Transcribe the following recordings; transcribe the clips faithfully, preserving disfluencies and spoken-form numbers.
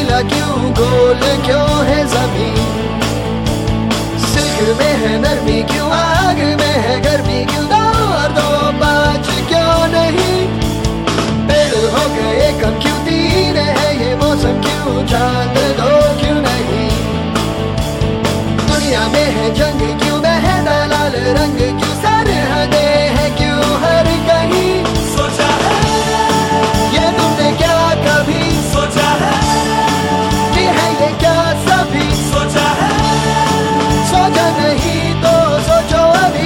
गीला क्यों, गोल क्यों है जमीन? सिल्क में है नरमी क्यों, आग में है गर्मी क्यों? दो दो पाँच क्यों नहीं? पेड़ हो गए कम क्यों, तीन है ये मौसम क्यों? चांद दो क्यों नहीं? दुनिया में है जंग क्यों, बहता लाल रंग क्यों? सरहदें है क्यों हर कहीं? सोचा है ये तुमने क्या कभी सोचा है कि है ये क्या सभी? सोचा है सोचा नहीं तो सोचो अभी।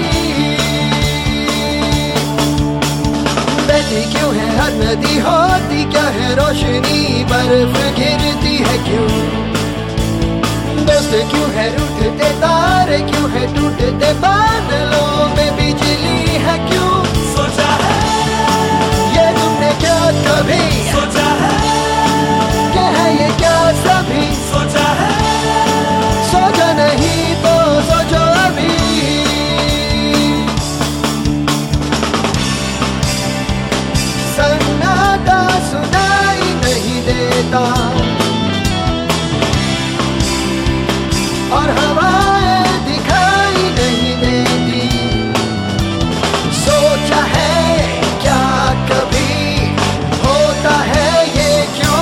बहती क्यों है हर नदी, होती क्या है रोशनी? बर्फ गिरती है क्यों? दोस्त क्यों है रूठते तारे, क्यों है टूटते बादलों में बिजली है क्यों? सोचा है ये तुमने क्या कभी सोचा है कि है ये क्या सभी? सोचा है सोचा नहीं तो सोचो अभी। सन्नाटा सुनाई नहीं देता और हवाएं दिखाई नहीं देती। सोचा है क्या कभी होता है ये क्यों?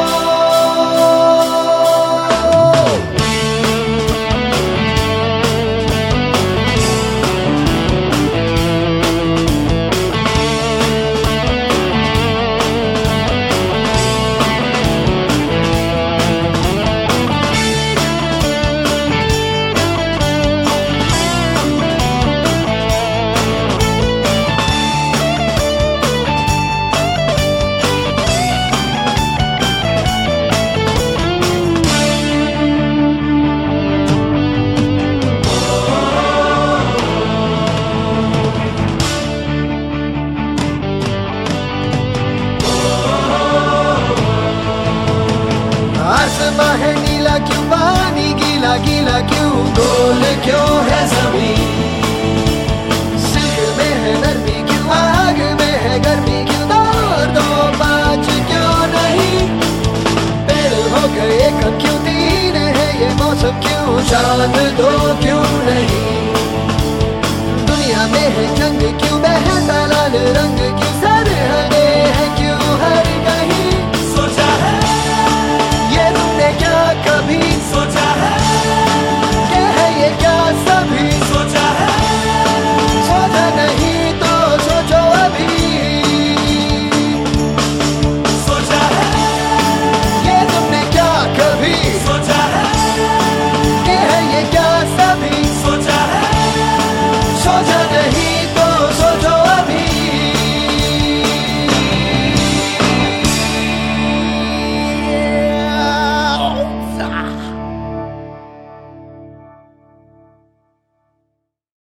आसमां है नीला क्यों, पानी गीला गीला क्यों? गोल क्यों है जमीन? सिल्क में है नरमी क्यों, आग में है गर्मी क्यों? दो दो पाँच क्यों नहीं? पेड़ हो गए कम क्यों, तीन है ये मौसम क्यों? चांद दो क्यों नहीं? दुनिया में है जंग क्यों, बहता लाल रंग